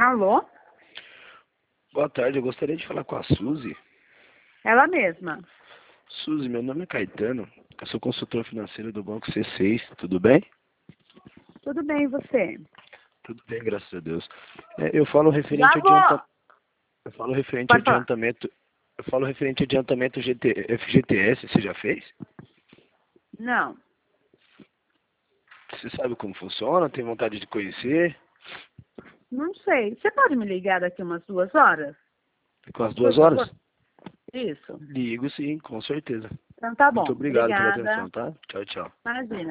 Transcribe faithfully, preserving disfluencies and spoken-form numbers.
Alô? Boa tarde, eu gostaria de falar com a Suzy. Ela mesma. Suzy, meu nome é Caetano, eu sou consultor financeiro do Banco C seis, tudo bem? Tudo bem, e você? Tudo bem, graças a Deus. É, eu falo Já referente a vou. adianta... eu falo referente a Pode falar. adiantamento, eu falo referente a adiantamento G T... F G T S, você já fez? Não. Você sabe como funciona? Tem vontade de conhecer? Não sei. Você pode me ligar daqui umas duas horas? Com as Por duas horas? favor? Isso. Ligo sim, com certeza. Então tá Muito bom. obrigado pela Obrigada. atenção, tá? Tchau, tchau. Imagina.